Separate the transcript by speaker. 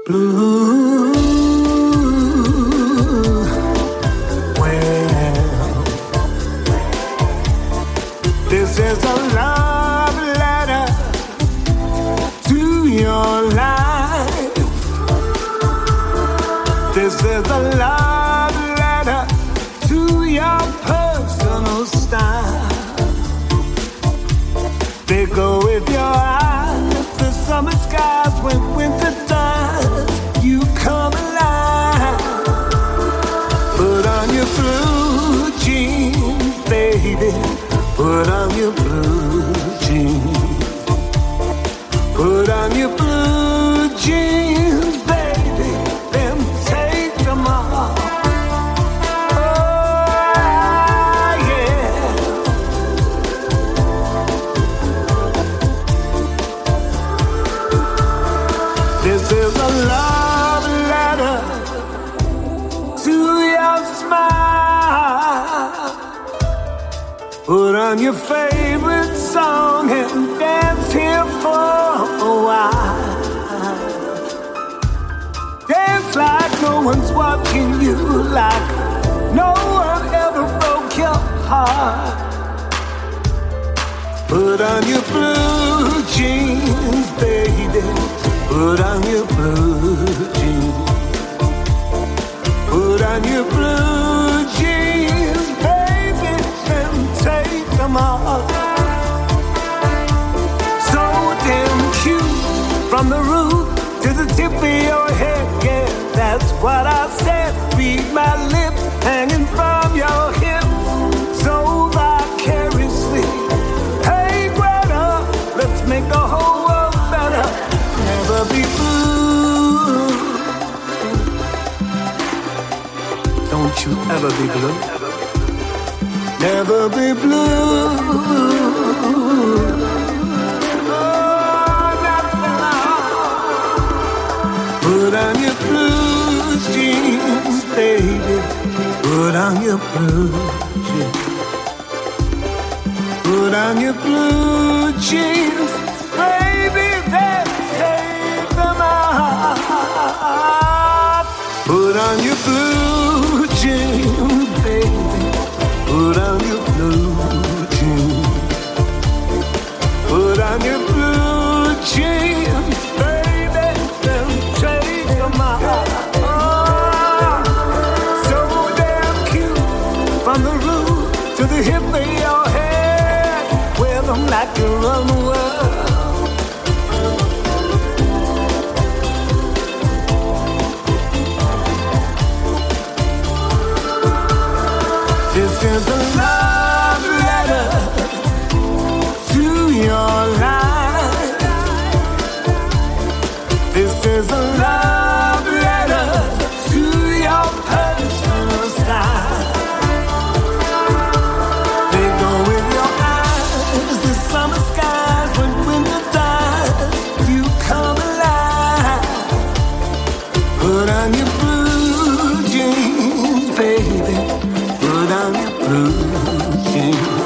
Speaker 1: blue. Well, this is a love letter to your life. This is a love letter to your personal style. They go with your eyes, the summer skies when winter dies. You come alive. Put on your blue jeans, baby. Put on your blue jeans. Put on your blue jeans, baby. Then take them off. This is a love letter to your smile. Put on your favorite song and dance here for a while. Dance like no one's watching you, like no one ever broke your heart. Put on your blue jeans, baby. Put on your blue jeans. Put on your blue jeans, baby, and take them off. So damn cute, from the root to the tip of your head. Yeah, that's what I said. Read my lips hanging from your hips, so vicariously. Hey, Greta, let's make the whole world better. Never be blue. Don't you ever be blue. Never be blue. Oh, not for long. Put on your blue jeans, baby. Put on your blue jeans. Put on your blue jeans, baby. Then take them off. Put on your blue jeans, baby. Put on your blue jeans. Put on your blue jeans, baby. Then take them off. So damn cute, from the root to the hip of your head. Wear them like you run the world. This is a love letter to your life. This is a love letter to your personal style. They go with your eyes, the summer skies when winter dies. You come alive. Put on your blue jeans, baby. Put on your blue jeans.